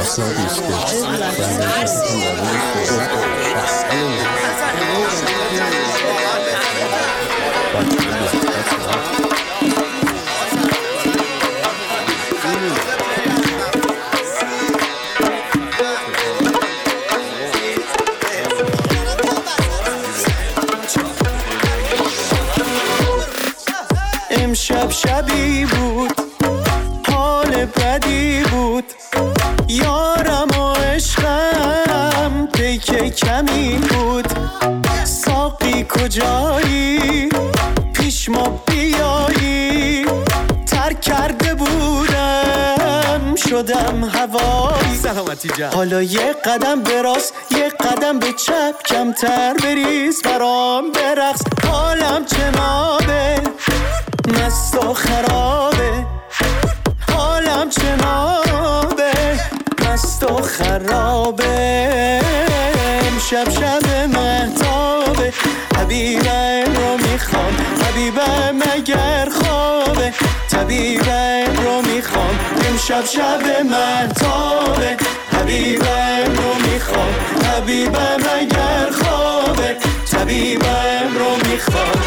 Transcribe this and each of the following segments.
امشب شبی بود، حال بدی بود، یارم و عشقم پیک کمی بود. ساقی کجایی؟ پیش ما بیایی. ترک کرده بودم شدم هوایی. سلامتی جان. حالا یه قدم به راست یه قدم به چپ، کمتر بریز برام برقص. حالم جنابه مست و خرابه، حالم جنابه مست و خرابه. امشب شب مهتابه، حبیبم رو میخوام، حبیبم اگر خوابه، طبیبم رو میخوام. امشب شب مهتابه، حبیبم رو میخوام، حبیبم اگر خوابه، طبیبم رو میخوام.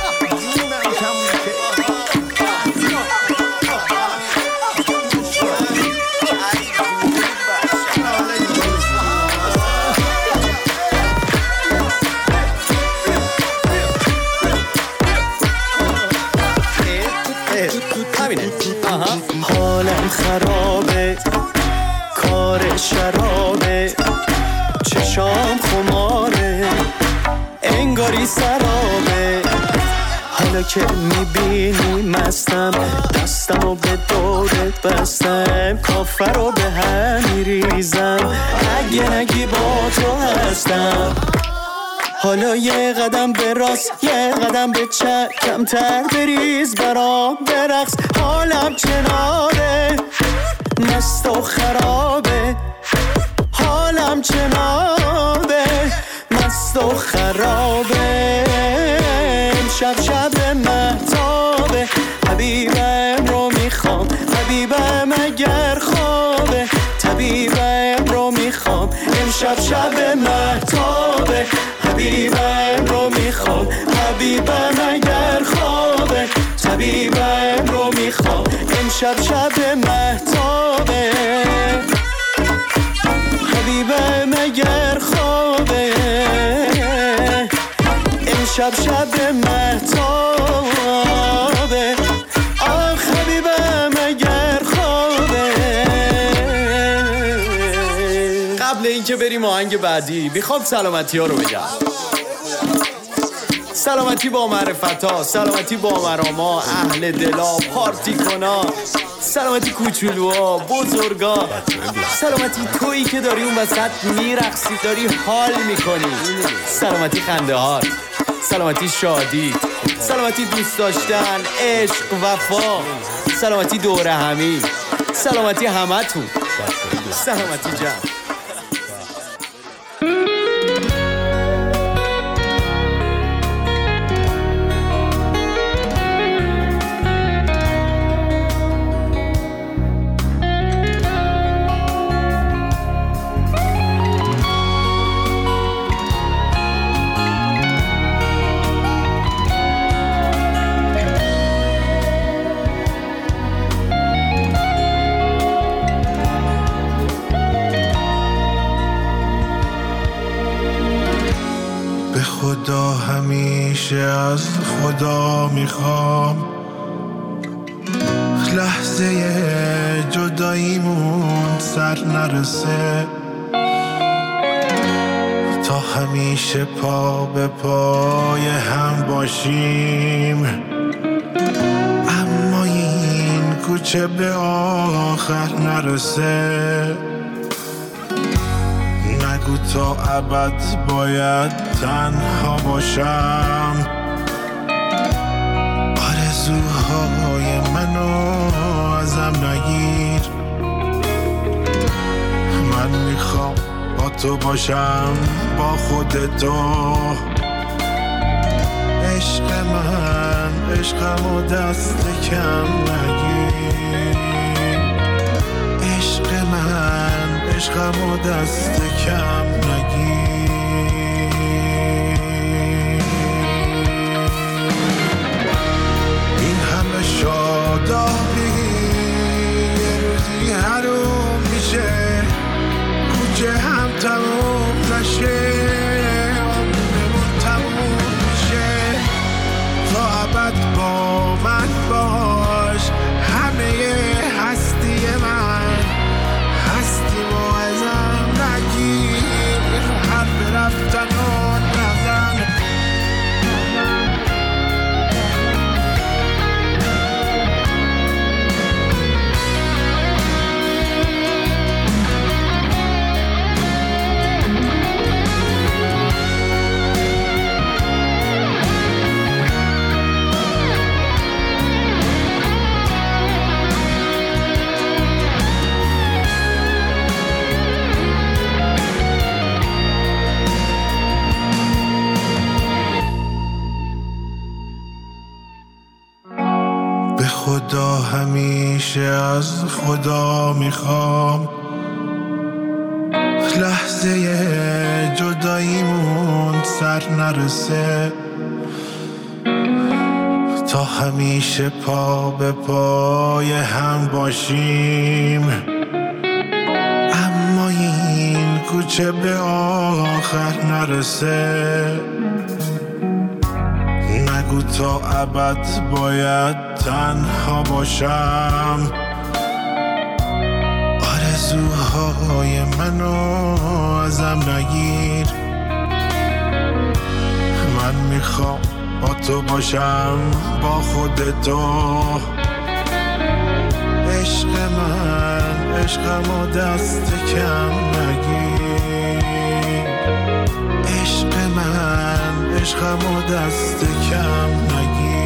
حالم خرابه، کار شرابه، چشام خماره، انگاری سرابه. حالا که میبینی مستم، دستمو به دورت بستم، کافر رو به هم میریزم، اگه نگی با تو هستم. حالا یه قدم به راست یه قدم به چپ، کمتر بریز برام برقص. حالم چناره مست و خرابه، حالم چنابه مست و خرابه. امشب شب مهتابه، حبیبم رو میخوام، حبیبم اگر خوابه، طبیبم رو میخوام. امشب شب مهتابه، حبیبم رو میخوام، حبیبم اگر خوابه، طبیبم رو میخوام. امشب شب مهتابه، حبیبم اگر خوابه، امشب شب مهتابه، آخ حبیبم اگر خوابه. قبل اینکه بریم آهنگ بعدی میخوام سلامتی ها رو بگم. سلامتی با معرفتا، سلامتی با مراما، اهل دلا، پارتی کنا، سلامتی کوچولوها، بزرگا، سلامتی تویی که داری اون وسط میرقصی، داری حال میکنی، سلامتی خنده هات، سلامتی شادی، سلامتی دوست داشتن، عشق، وفا، سلامتی دوره همی، سلامتی همتون، سلامتی جان. خدا همیشه از خدا میخوام، لحظه جداییمون سر نرسه، تا همیشه پا به پای هم باشیم، اما این کوچه به آخر نرسه. نگو تا ابد باید تنها باشم، آرزوهای منو ازم نگیر، من میخوام با تو باشم، با خودتو. عشق من عشقمو دست کم نگیر، عشق من عشقم و دست کم نگیر. این همه شادابی یه روزی حروم میشه، کوچه هم تموم نشه، عمرمون تموم میشه. تا ابد با من باش، همه هستی من هستی و ازم نگیر، حرف رفتن و نزن. خدا همیشه از خدا میخوام لحظه جداییمون سر نرسه، تا همیشه پا به پای هم باشیم، اما این کوچه به آخر نرسه. نگو تا ابد باید تنها باشم، آرزوهای منو ازم نگیر. من میخوام با تو باشم، با خودتو. عشق من عشقم و دست کم نگیر. عشق من عشقم و دست کم نگیر.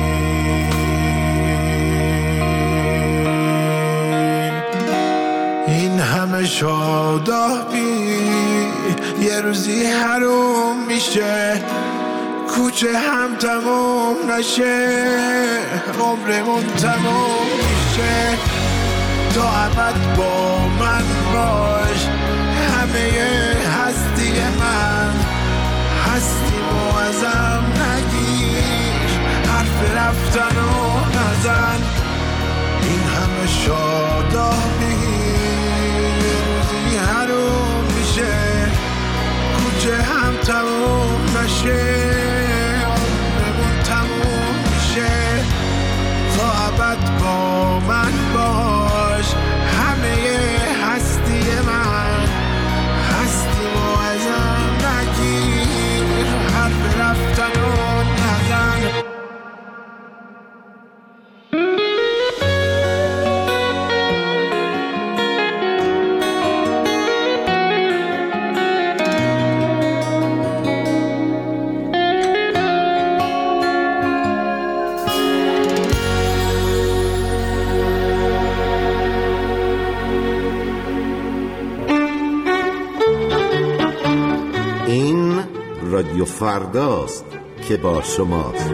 این همه شادابی یه روزی حروم میشه، کوچه هم تموم نشه، عمرمون تموم میشه. تا ابد با من باش، همه هستی من هستی و ازم نگیر، حرف رفتن و نزن. این همه شادابی یه روزی حروم میشه، کوچه هم تموم نشه، عمرمون تموم میشه. تا ابد با من باش، همه هستی من هستی و ازم نگیر، حرف رفتن و نزن. رادیو فرداست که با شماست.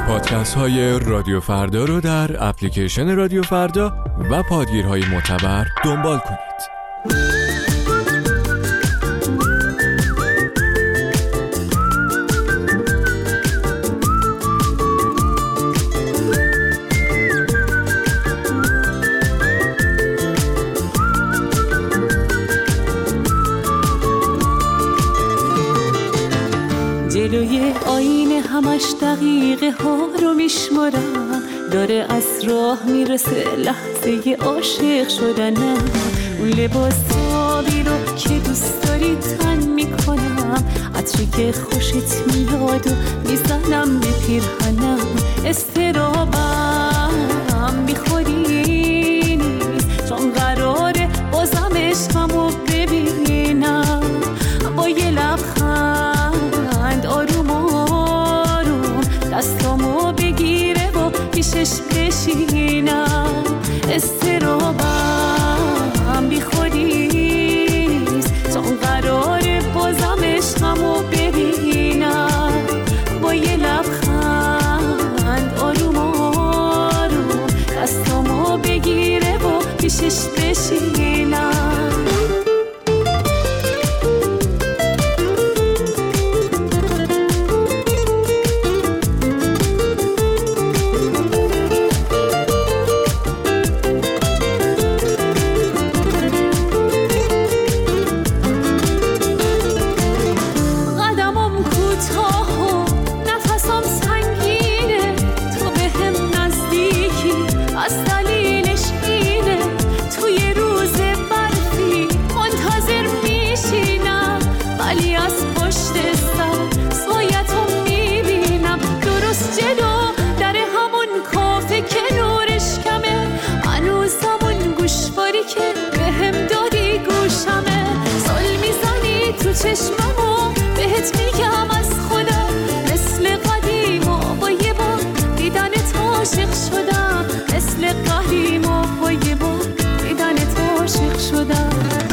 پادکست های رادیو فردا رو در اپلیکیشن رادیو فردا و پادگیرهای معتبر دنبال کنید. جلوی آینه همش دقیقه ها رو میشمارم، داره از راه میرسه لحظه عاشق شدنم. اون لباسابی رو که دوست داری تن میکنم، عطری که خوشت میاد و میزنم به پیرهنم. استرابم بیخودی نیست، چون قراره بازم عشقمو ببینم. با یه لبخند آروم آروم دستامو بگیره و پیشش بشینم. استرابم بی خودی نیست، چون قراره بازم عشقمو ببینم. با یه لبخند آروم آروم دستامو بگیره و پیشش بشینم. چشممو بهت میگم از خودم، مثل قدیم و با یه بار دیدنت عاشق شدم. مثل قدیم و با یه بار دیدنت عاشق شدم.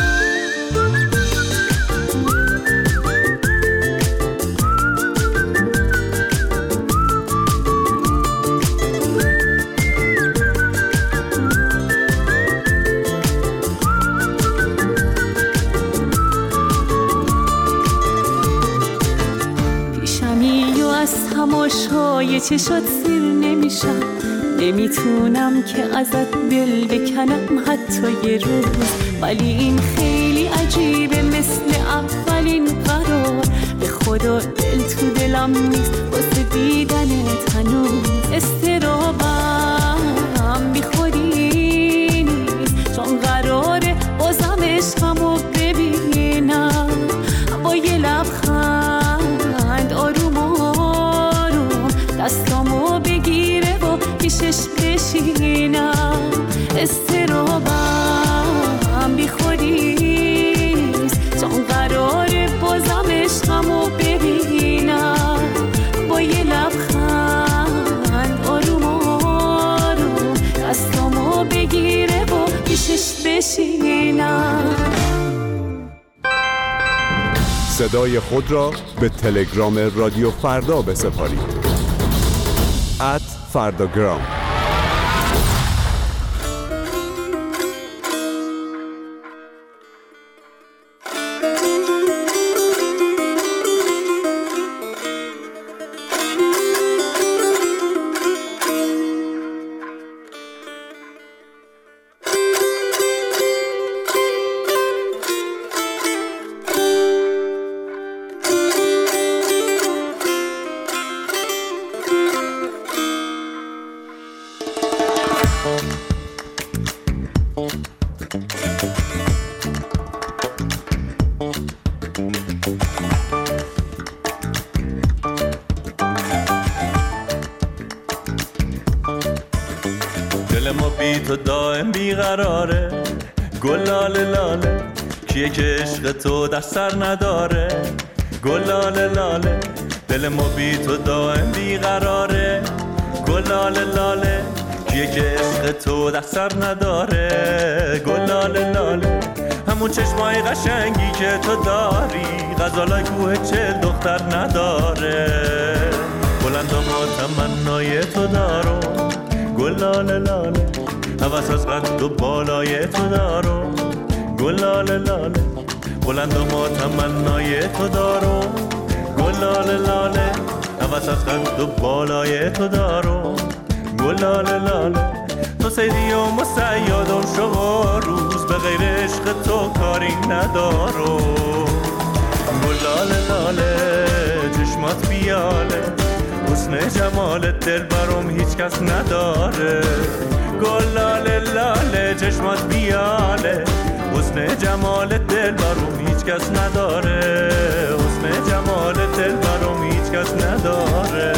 تماشای چشات سیر نمیشم، نمیتونم که ازت دل بکنم حتی یه روز. ولی این خیلی عجیبه، مثل اولین قرار. به خدا دل تو دلم نیست واسه دیدنت هنوز. استرابم بی خودی نیست، چون قراره بازم عشقمو ببینم. با یه لبخند آروم آروم دستامو بگیره و پیشش بشینم. استرابم بی خودی نیست، چون قراره بازم عشقمو ببینم. با یه لبخند آروم آروم دستامو بگیره و پیشش بشینم. صدای خود را به تلگرام رادیو فردا بسپارید. @فرداگرام. دل ما بی تو دائم بیقراره، گلاله لاله کیه که عشق تو در سر نداره. گلاله لاله دل ما بی تو دائم بیقراره، گلاله لاله کیه که عشق تو در سر نداره. گلاله لاله همون چشمای قشنگی که تو داری، غزالای کوه چه دختر نداره. بلند و ما تمنای تو دارم گل لاله لاله هوس از قد و بالای تو دارم گل لاله لاله بلند و ما تمنای تو دارم گل لاله لاله هوس از قد و بالای تو دارم گل لاله لاله تو سیدیم و سیادم شما روز به غیر عشق تو کاری ندارم گل لاله لاله چشمات بیاله حسن جمالت دل برام هیچ کس نداره گل لاله لاله چشمات بیاله حسن جمالت دل برام هیچ کس نداره حسن جمالت دل برام هیچ کس نداره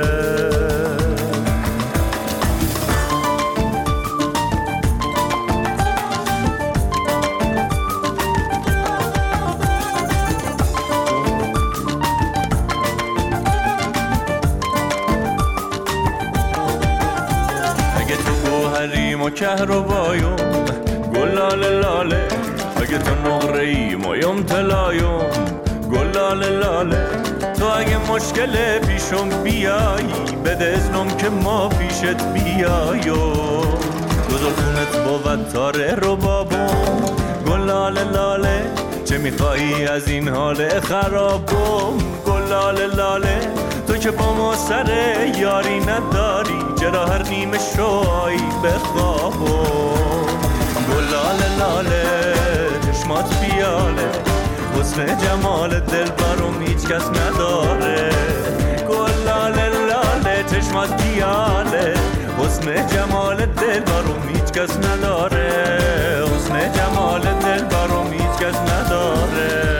و کهربایم گل لاله لاله اگه تو نقره‌ای مایم طلایم گل لاله لاله تو اگه مشکل پیشم بیایی بده اذنم که ما پیشت بیایم گذارتونت بود تاره رو بابم گل لاله لاله چه میخوایی از این حال خرابم گل لاله لاله تو که با ما سر یاری نداری چرا هر نیمه شوی بخوابم گل لاله لاله چشمات بیاله حسن جمال دل برام هیچ کس نداره گل لاله لاله چشمات بیاله حسن جمال دل برام هیچ کس نداره حسن جمال دل برام هیچ کس نداره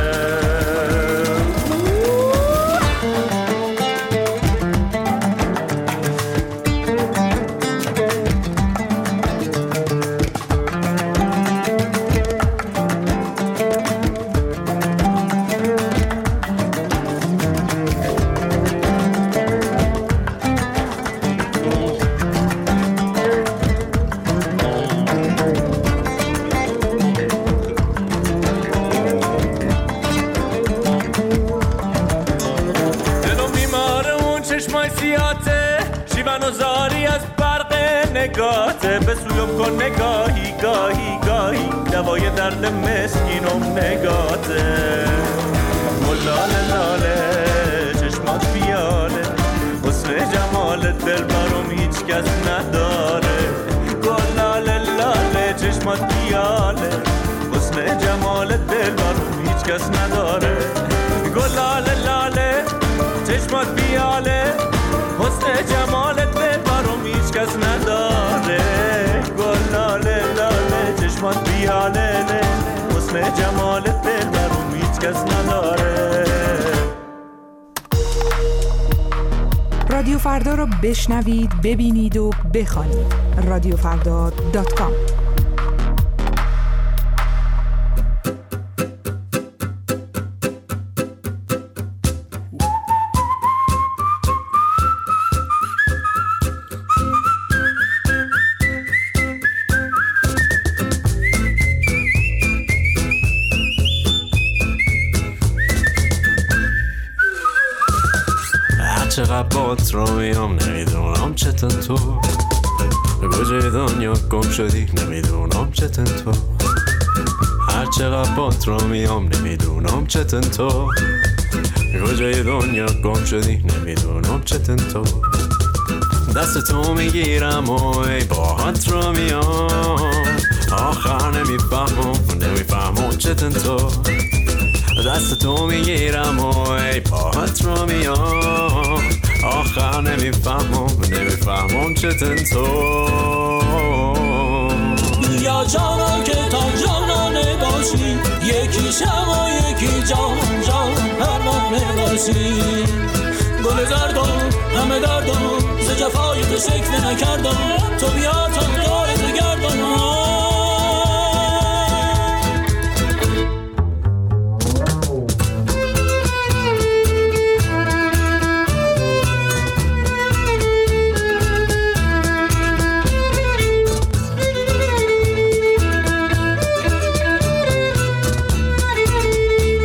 نگاته به سویم کن نگاهی گاهی گاهی دوای درد مسکینم نگاته گل لاله لاله چشمات بیاله حسن جمال دل برام هیچ کس نداره گل لاله لاله چشمات بیاله حسن جمال دل برام هیچ کس نداره گل لاله لاله چشمات بیاله حسن جمال دل برام هیچ کس نداره گل لاله لاله چشمات بیاله حسن جمال دل برام هیچ کس نداره رادیو فردا رو بشنوید، ببینید و بخوانید. رادیوفردا.com چقدر بات رو میام نمیدونم چطور تو به کجای دنیا گم شدی نمیدونم چطور تو هر چقدر بات رو میام نمیدونم چطور تو به کجای دنیا گم شدی نمیدونم چطور تو دست تو میگیرم و ای باهات رو میام آخر نمیفهمم چطور تو دست تو میگیرم و ای پاهات رو میام آخر نمیفهمم چطور تو یا جانا که تا جانانه باشی یکی شم و یکی جان پروانه باشی گل زردم همه دردم ز جفای تو شکوه نکردم تو بیا تا دار تو گردم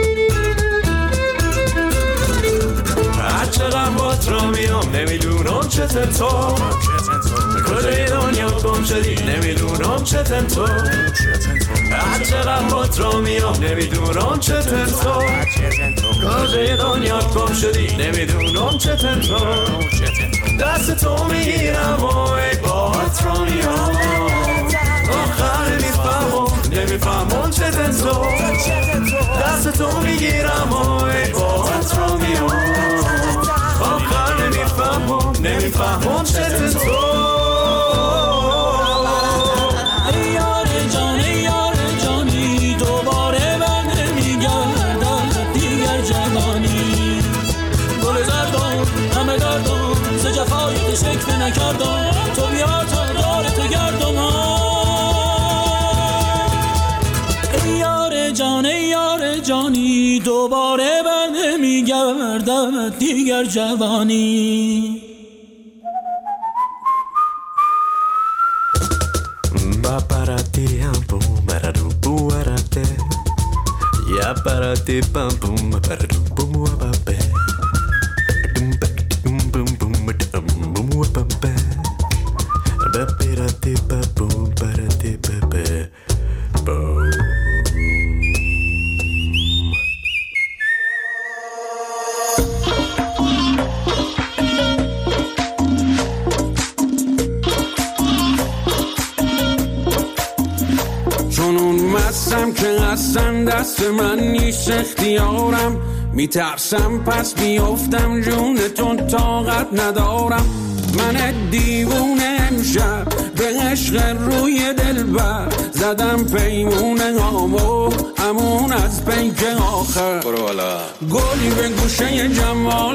نمیدونم چتن تو کجای دنیا گم شدی نمیدونم چتن تو هر چقدر بات را میام نمیدونم چتن تو کجای دنیا گم شدی نمیدونم چتن تو دست تو میگیرم و ای بات را میام آخر نمیفهمم چتن تو دست تو میگیرم و ای بات را میام آخر نمیفهمم چتن تو شکل نکردم تو بیا تا دار تو گردم ای یار جانی دوباره بر نمیگردد دیگر جوانی Ba-ba-da-dee, boom, ba-da-doo-boo, ba-da-dee. Ya ba-da-dee, bum, boom, ba-da-doo-boom, ba-ba-be. چونون مستم که اصلا دست من نیست اختیارم میترسم پس بیفتم جونتون طاقت ندارم من دیوونه امشب به عشق روی دلبر زدم پیمونه هامو همون از پیک آخر گلی به گوشه جمال